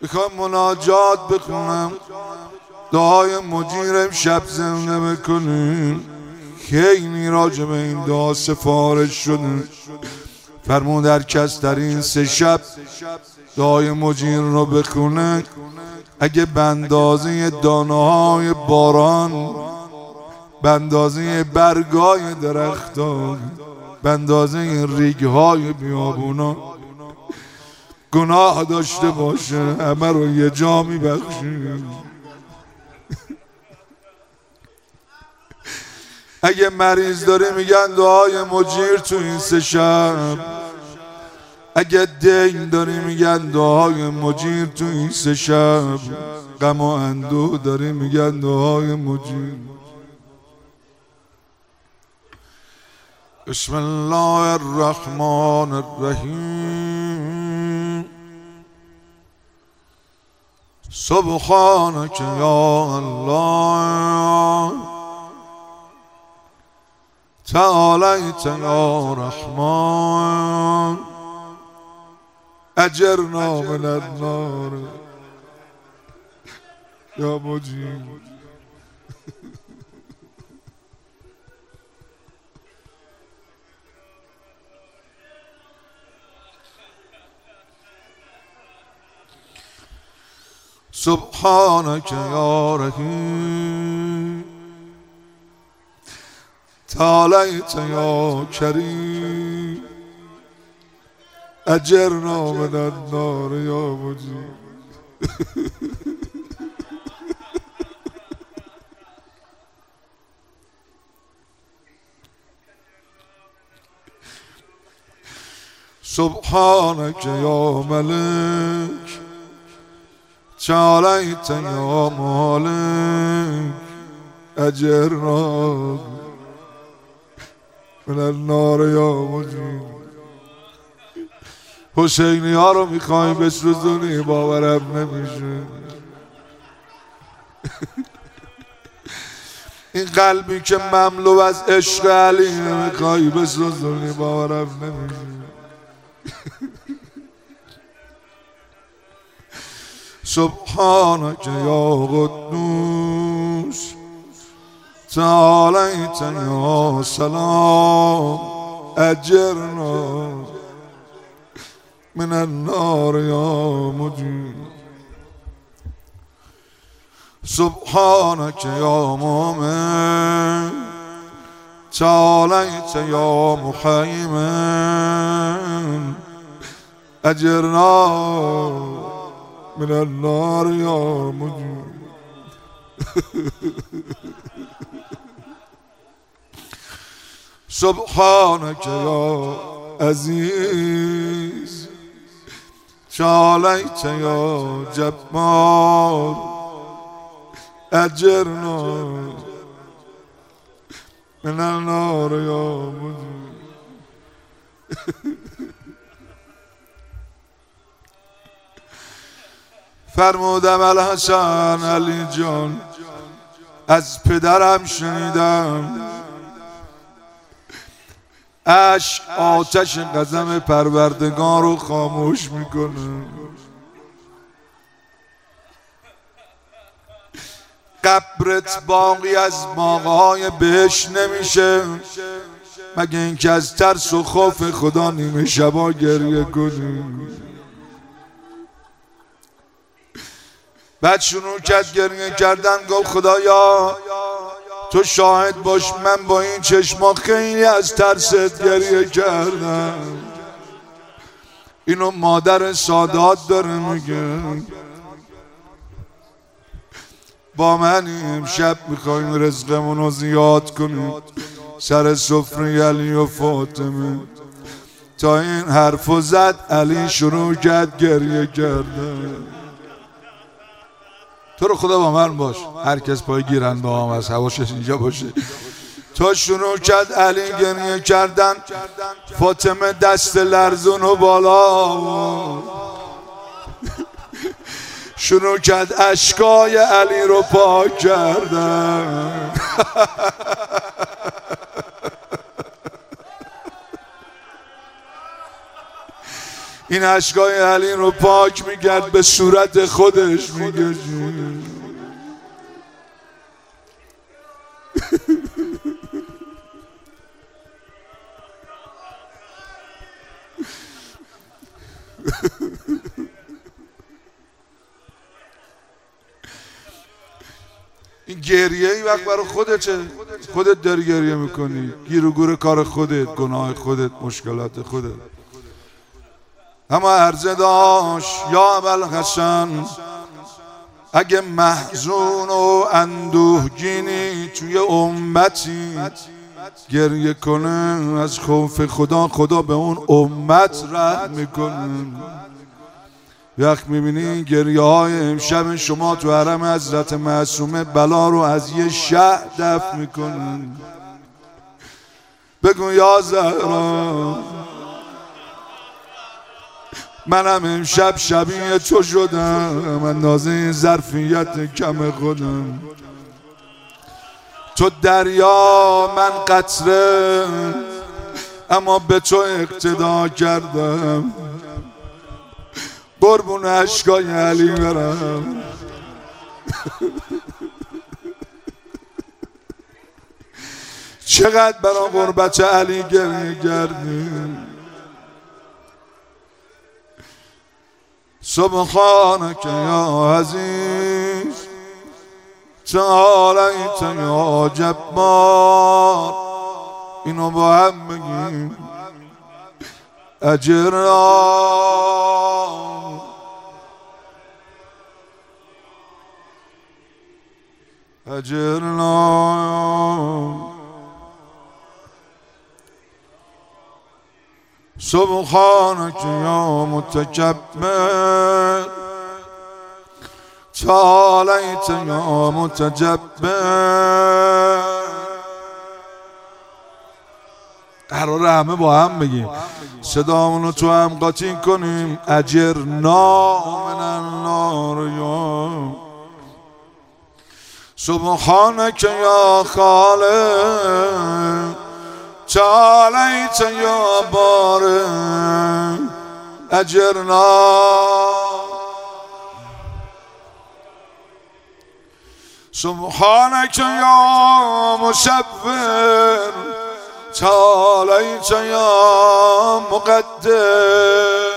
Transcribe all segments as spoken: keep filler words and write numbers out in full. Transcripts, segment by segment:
میخوام مناجات بخونم، دعای مجیرم شب زنده بکنیم. خیلی راجع به این دعا سفارش شده، فرمود هر کس در این سه شب دعای مجیر رو بخونه، اگه به اندازه دانه های باران، به اندازه برگای درختان، به اندازه ریگهای بیابونا گناه داشته باشه، همه رو یه جا میبخشی. اگه مریض داره میگن دعای مجیر تو این سه شب، اگه دین داری میگن دعای مجیر تو این سه شب، غم و اندوه داری میگن دعای مجیر. بسم الله الرحمن الرحیم. سبحانك یا الله، تعالیت یا رحمان، اجرنا من النار یا مجیر. سبحانك یا رحیم، تعالیت یا کریم، اجرنا من النار یا مجیر. سبحانك یا ملک، تعالیت یا مالک، اجرنا من النار یا مجیر. حسینی ها رو میخوایی بسوزونی، باورم نمیشه. این قلبی که مملو از عشق علی میخوایی بسوزونی، باورم نمیشه. سبحانك یا قدوس، تعالیت یا سلام، اجرنا من النار یا مجیر. سبحانك یا مؤمن، تعالیت یا محیمن، اجرنا من النار یا مجیر. سبحانك یا عزیز، تعالیت یا جبار، اجرنا من النار یا مجیر. فرمودم الحسن علی جان، از پدرم شنیدم عشق آتش قسم پروردگار رو خاموش میکنه. قبرت باقی از باغهای بهشت نمیشه مگه اینکه از ترس و خوف خدا نیمه شبا گریه کنی. بعد شروع کرد گریه کردن، گفت خدایا تو شاهد باش، من با این چشما خیلی از ترست گریه کردم. اینو مادر سادات داره میگه. با من امشب میخواییم رزقمون رو زیاد کنیم سر سفره علی و فاطمه. تا این حرفو زد علی شروع کرد گریه کردن. تو رو خدا با من باش، هر کس پای گیرنده هم از حواشش اینجا باشه. تا شروع کرد علی گریه کردن، فاطمه دست لرزون و بالا شروع کرد اشکای علی رو پاک کردن. این اشکای علی رو پاک میکرد به صورت خودش میگه این گریه ای وقت برای خودته، خودت داری گریه میکنی، گیر و گور کار خودت، گناه خودت، مشکلات خودت. اما عرضه داشت یا ابوالحسن اگه محزون و اندوهگینی توی امتی گریه کنه از خوف خدا، خدا به اون امت رحم میکنه. وقت میبینی گریه های امشب شما تو حرم حضرت معصومه بلا رو از یه شهر دفع میکنن. بگو یا زهرا منم امشب شبیه تو شدم، اندازه این ظرفیت کم خودم. تو دریا من قطره اما به تو اقتدا کردم، قربون اشکای علی برم. چقدر برای غربت علی گریه کردیم. سبحانك یا عزیز تعالیت یا جبار. اینو با هم بگیم اجرنا اجرنا سبحانك یا متکبر تعالیت یا متجبر. قراره همه با هم بگیم، صدامونو تو هم قاطی کنیم. اجرنا من النار یا سبحانك یا خالق تعالیت یا باره اجرنا سبحانك یا مصور تعالیت یا مقدر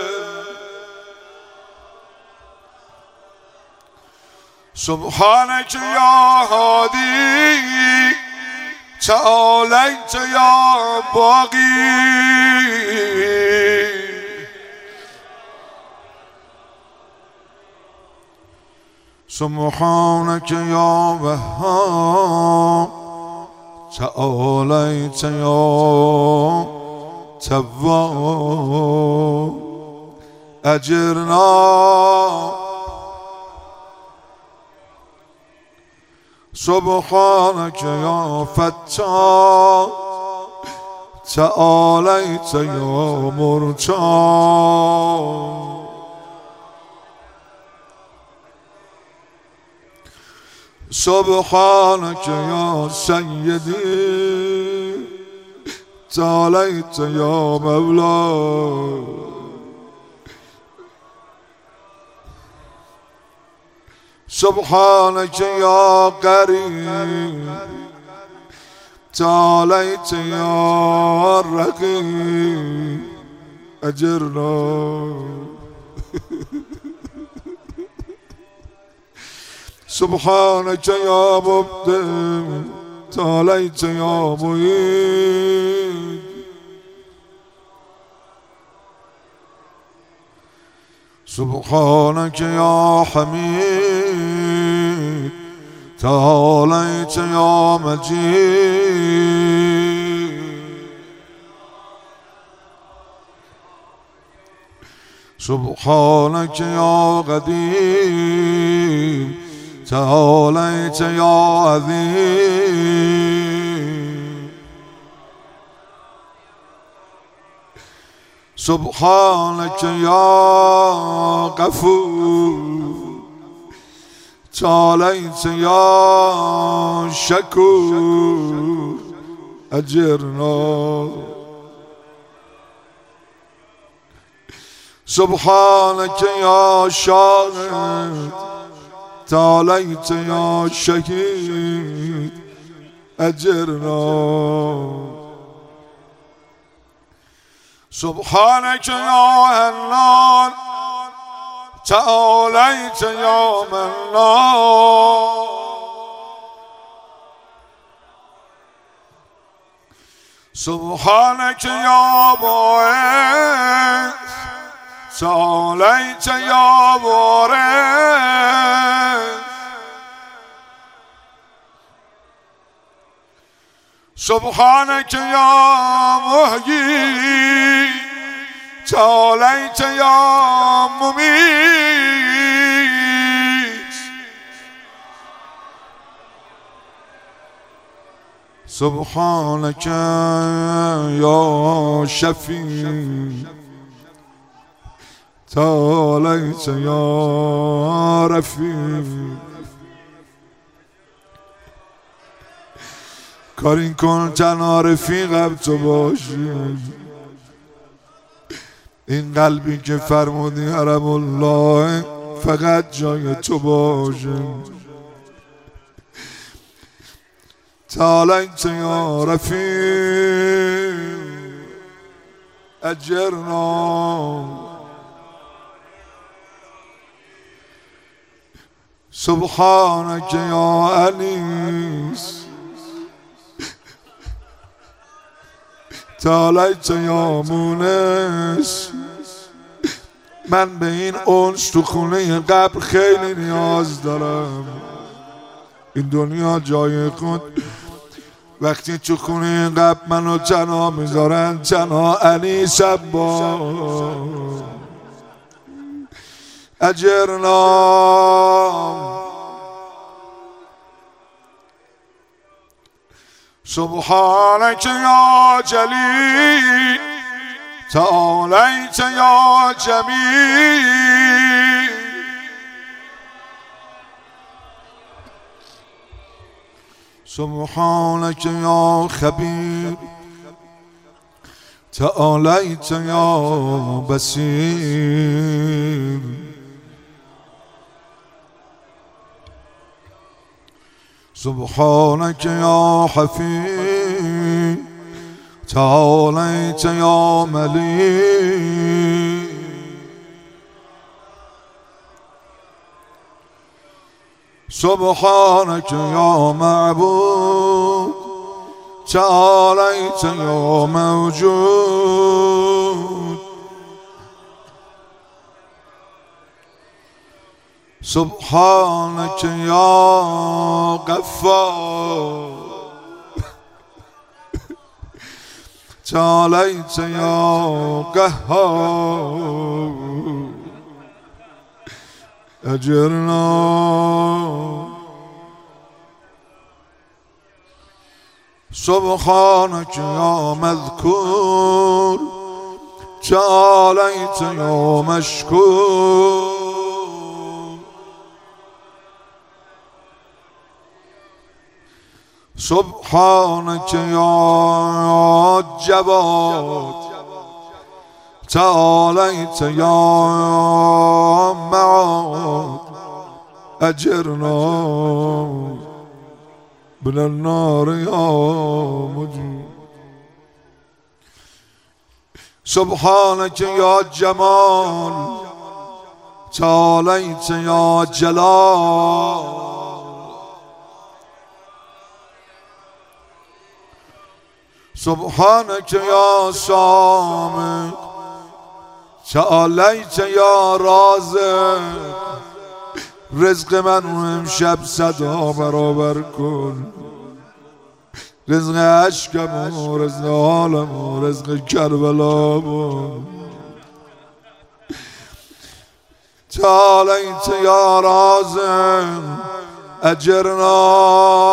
سبحانك یا هادی تعالیت یا باقی سبحانك یا وهاب تعالیت یا تواب اجرنا سبحانك یا فتاح تعالیت یا مرتاح سبحانك یا سیدی تعالیت یا مولا سبحانك یا قریب تعالیت یا رقیب اجرنا سبحانك یا مبدع تعالیت یا معید سبحانك یا حمید تعالیت یا مجید سبحانك یا قدیم تعالیت یا عظیم سبحانك یا غفور تعالیت یا شکور اجرنا سبحانك يا شاهد تعاليت يا شهيد أجرنا سبحانك يا هنان تعاليت يا منان سبحانك يا باعث تعاليت يا وارث سبحانك يا محيي تعاليت يا مميت سبحانك يا شفيع تعاليت يا رفیق کارین کن تنها رفیقم تو باشی این قلبی که فرمودی حرم الله فقط جای تو باشه تعاليت يا رفيق أجرنا سبحانك يا أنيس تعاليت يا مونس من به این انس تو خونه قبر خیلی نیاز دارم این دنیا جای خود وقتی تو خونه قبر منو تنها میذارن تنها انیسم با اجرنا سبحانك يا جليل تعاليت يا جميل سبحانك يا خبير تعاليت يا بصير سبحانك يا حفيظ تعاليت يا مليك سبحانك يا معبود تعاليت يا موجود سبحانك يا غفار تعاليت يا قهار أجرنا سبحانك يا مذكور تعاليت يا مشكور سبحانك يا جواد تعاليت يا معاد أجرنا من النار يا مجيب سبحانك يا جمال تعاليت يا جلال سبحانك يا صامت تعاليت يا رازق رزق من امشب صدا برابر کن رزق عشقم و رزق حالم و رزق کربلا بود تعاليت يا رازق أجرنا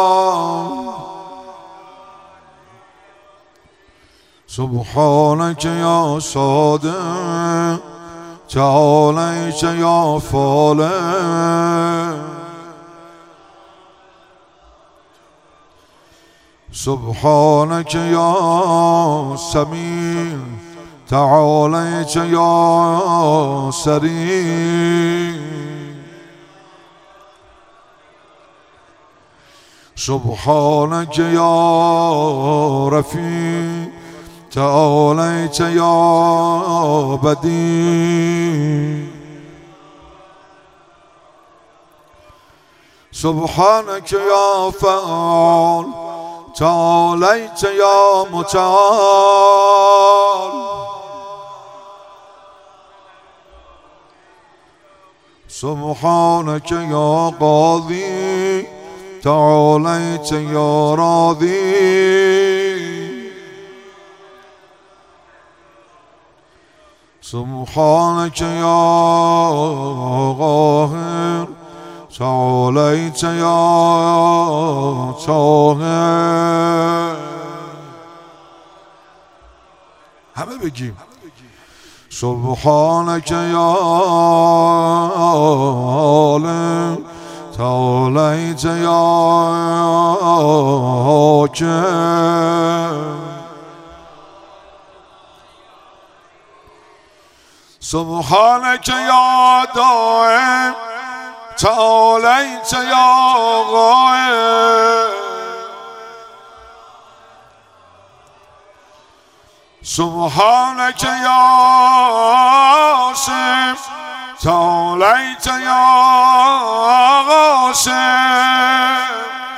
سبحانك يا صادق تعاليت يا فالح سبحانك يا سميع تعاليت يا سري سبحانك يا رفيع تعاليت يا بديع سبحانك يا فعال تعاليت يا متعال سبحانك يا قاضي تعاليت يا راضي سبحانك يا قاهر تعاليت يا طاهر همه بگیم سبحانك يا عالم تعاليت يا حاكم سبحانك يا دائم تعاليت يا غائب سبحانك يا عاصم تعاليت يا غاصب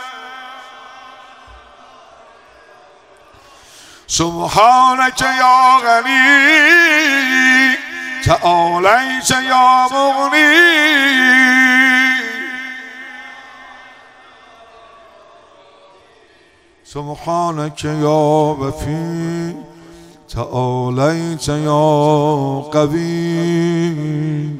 سبحانك يا غني تعاليت يا مغني سبحانك يا وفي تعاليت يا قوي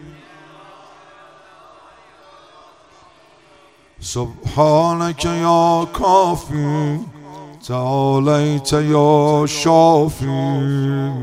سبحانك يا كافي تعاليت يا شافي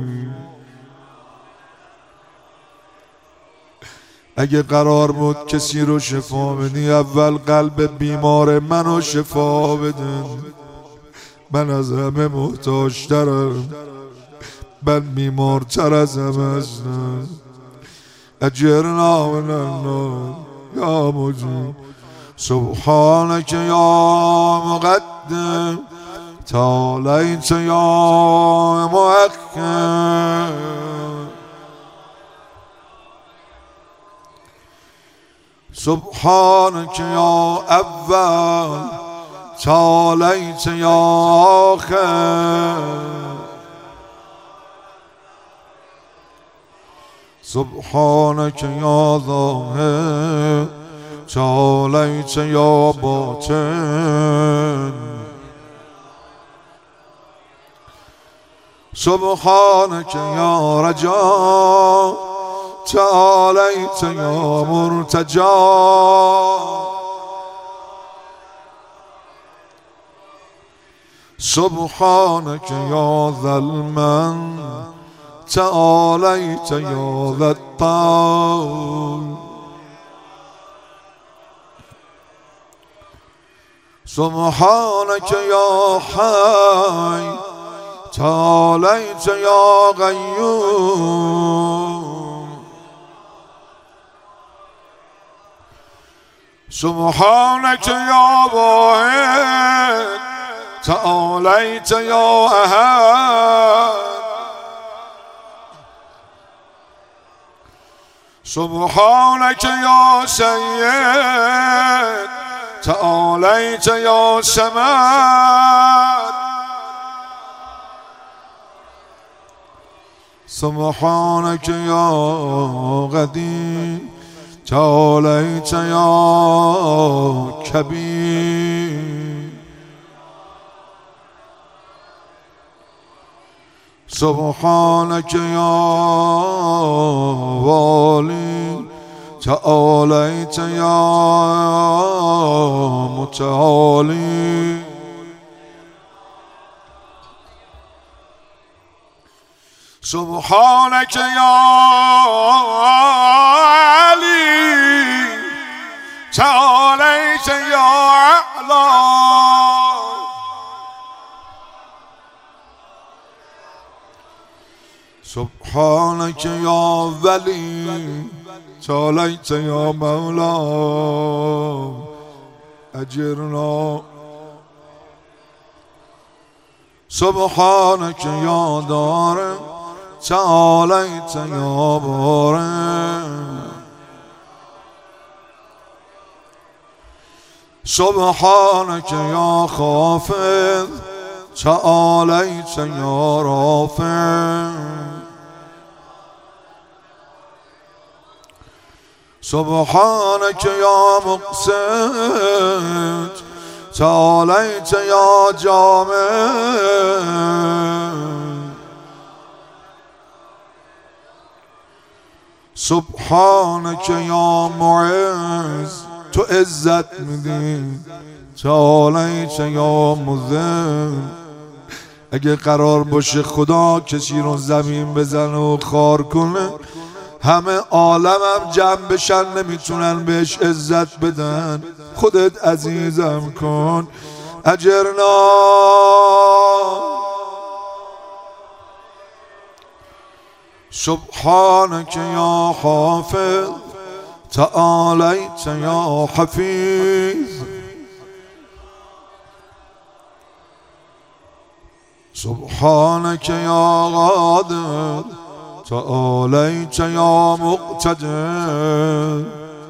اگه قرار بود کسی رو شفا بدی اول قلب بیمار منو شفا بدن من از همه محتاج ترم من بیمارتر از همه هستم اجرنا من النار یا مجید سبحانك يا مقدم تعاليت يا مؤخر سبحانك يا أول تعاليت يا آخر سبحانك يا ظاهر تعاليت يا باطن سبحانك يا رجاء تعاليت يا مرتجى سبحانك يا ذا المن تعاليت يا ذا الطول سبحانك يا حي تعاليت يا قيوم سبحانك يا واحد تعاليت يا أحد سبحانك يا سيد تعاليت يا سماد سبحانك يا قديم تعاليت يا كبير سبحانك يا والي تعاليت يا متعالي سبحانك يا علي تعاليت يا أعلى سبحانك يا ولي تعاليت يا مولا أجرنا سبحانك يا دار تعاليت يا بار سبحانك يا خافض تعاليت يا رافع سبحانك يا مقسط تعاليت يا جامع سبحانك يا معز تو عزت میدی تعاليت يا مذل. اگه قرار باشه خدا کسی رو زمین بزنه و خار کنه همه عالمم جمع بشن نمیتونن بهش عزت بدن. خودت عزیزم کن اجرنا سبحانك يا حافظ تعاليت يا حفيظ سبحانك يا قادر تعاليت يا مقتدر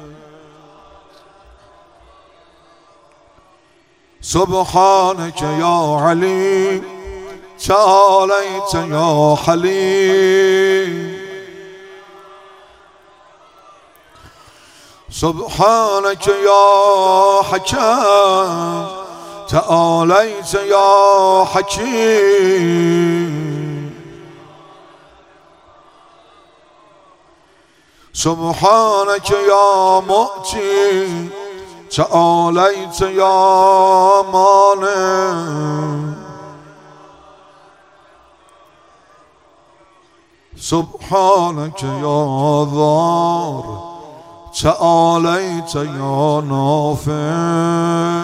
سبحانك يا عليم تعاليت يا حليم سبحانك يا حكيم تعاليت يا حكيم سبحانك يا مؤتي تعاليت يا مانع سبحانك يا ضار تعاليت يا نافع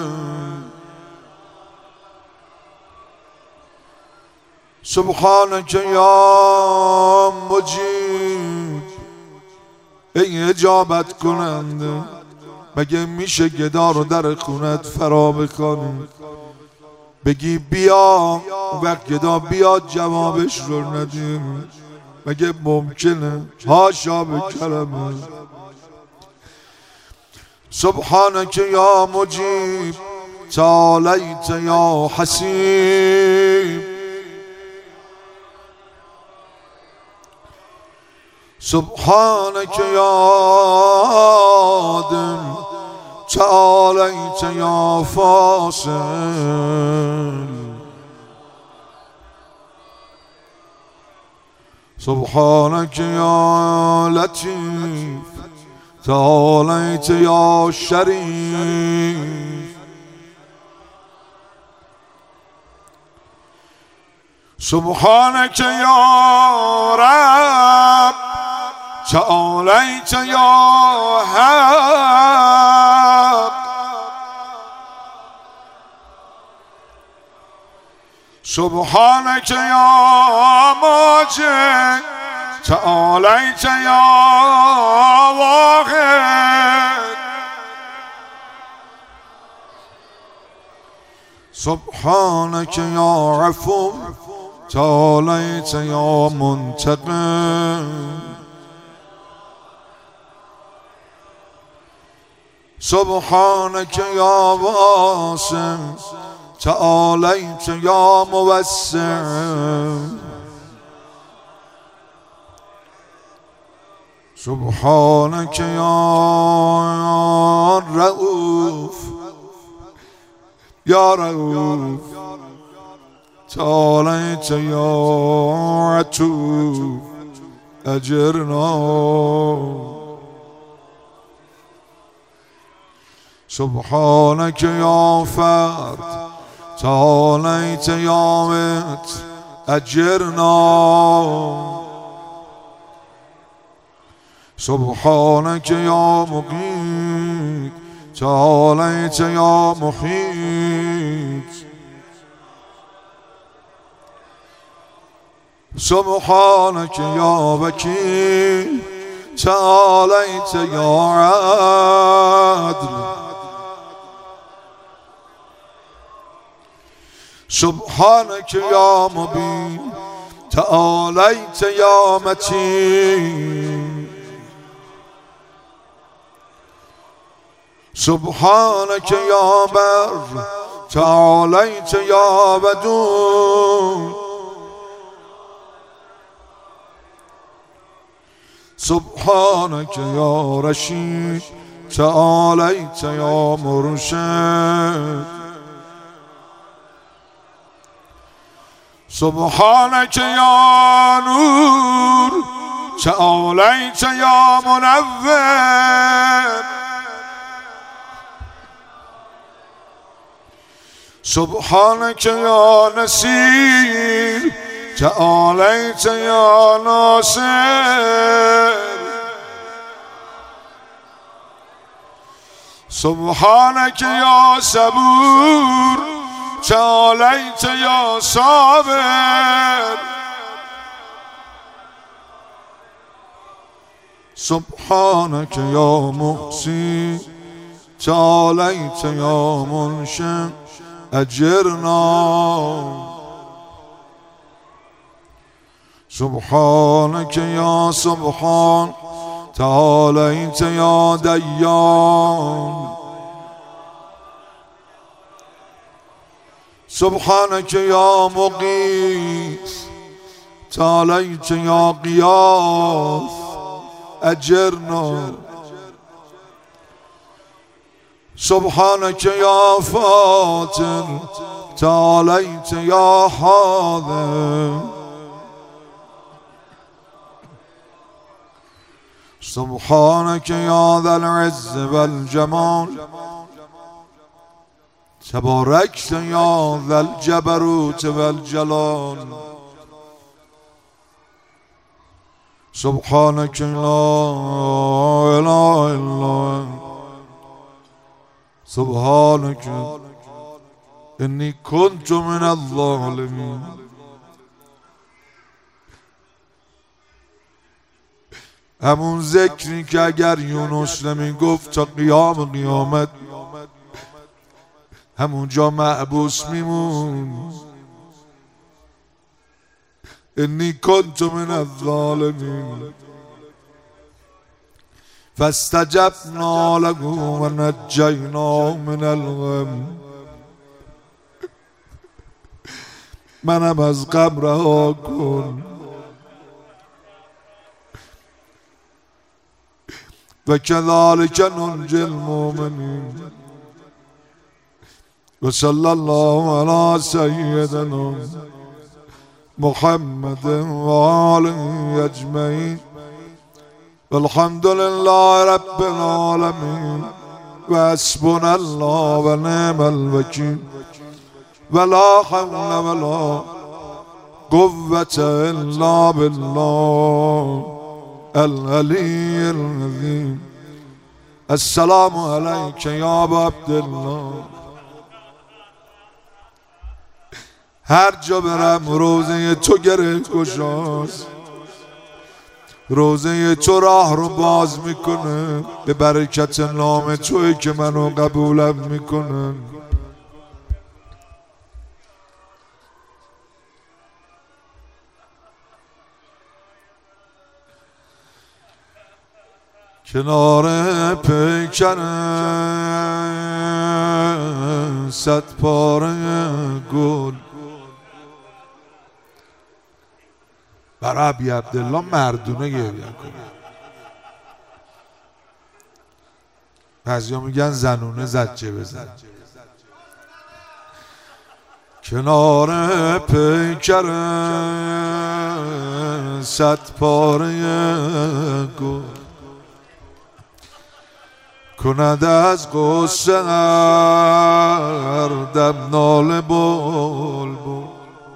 سبحانك يا مجيب. ای اجابت کننده مگه میشه گدا رو در خونت فرا بکنی بگی بیا وقت گدا بیاد جوابش رو ندیم؟ مگه ممکنه؟ هاشا به کلمه. سبحانك يا مجيب تعاليت يا حسيب سبحانك يا آدم تعاليت يا فاصل سبحانك يا لطيف تعاليت يا شريف سبحانك يا رب تعاليت يا حق سبحانك يا ماجد تعاليت يا واحد سبحانك يا عفو تعاليت يا منتقم سبحانك يا واسع تعاليت يا موسع سبحانك يا رؤوف يا رؤوف تعاليت يا عتوف أجرنا سبحانك يا فرد تعاليت يا مت أجرنا سبحانك يا مقيت تعاليت يا محيط سبحانك يا وكيل تعاليت يا عدل سبحانك يا مبين تعاليت يا متين سبحانك يا بر تعاليت يا ودود سبحانك يا رشيد تعاليت يا مرشد سبحانك يا نور تعاليت يا منور سبحانك يا نسير تعاليت يا ناصر سبحانك يا صبور تعاليت يا صابر سبحانك يا محسن تعاليت يا منشئ أجرنا سبحانك يا سبحان تعاليت يا ديان سبحانك يا مغيث تعاليت يا غياث أجرنا سبحانك يا فاتر تعاليت يا حاضر سبحانك يا ذا العز والجمال تباركت يا ذا الجبروت والجلال سبحانك لا إله إلا أنت سبحانك إني كنت من الظالمين همون ذکری که اگر یونس نمی گفت تا قیام قیامت همونجا محبوس میمون انی کنت من الظالمین فاستجبنا له و نجیناه من الغم منم از غم رها کن و كذلك ننجي المؤمنين وصلى الله على سيدنا محمد وآله أجمعين والحمد لله رب العالمين وحسبنا الله ونعم الوكيل ولا حول ولا قوة إلا بالله العلي العظيم السلام عليك يا ابا عبدالله هر جا برم روزه تو گره گشاست روزه تو راه رو باز میکنه به برکت نام توی که منو قبولم میکنه کنار پیکر صد پاره گل برای ابی عبدالله مردونه گریه کنه بعضیا میگن زنونه زجه بزن کنار پیکر صد پاره گل کند از غصه هر دم ناله بلبل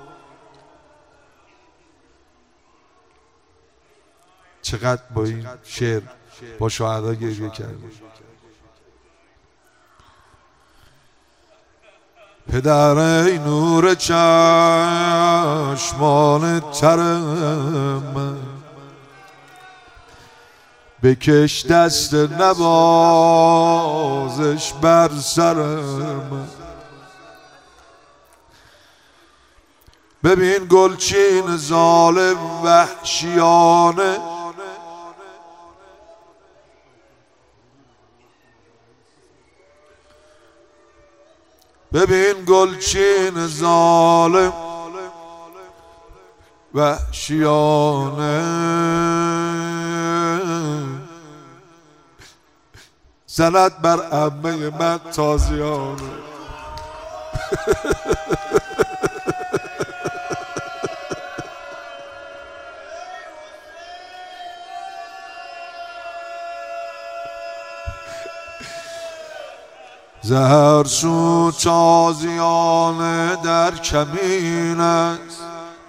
چقدر با این شعر با شهدا گریه کردیم پدر ای نور چشمان ترم، بکش دست نوازش بر سرم. ببین گلچین ظالم وحشیانه، ببین گلچین ظالم وحشیانه، زند بر عمه من تازیانه. زهر سو تازیانه در کمین است،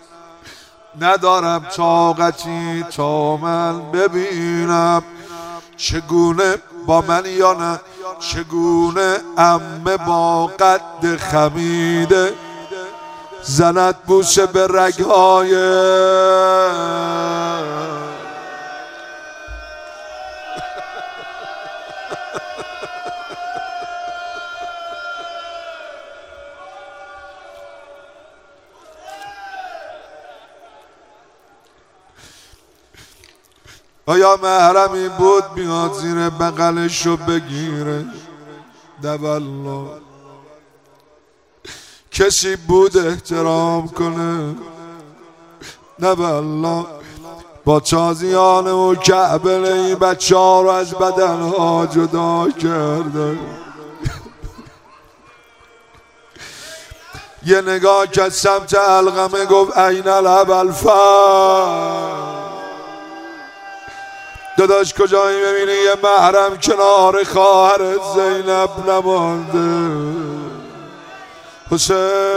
ندارم طاقتی تا من ببینم چگونه با من یا نه، چگونه عمه با قد خمیده زند بوسه به رگهای آیا محرمی بود بیاد زیر بغلشو بگیره؟ نه والله. کسی بود احترام کنه؟ نه والله. با تازیانه و کعبه این بچه ها رو از بدن ها جدا کرده. یه نگاه که سمت علقمه گفت این الابلفر، داداش کجایی؟ ببینی یه محرم کنار خواهر زینب نمانده. حسین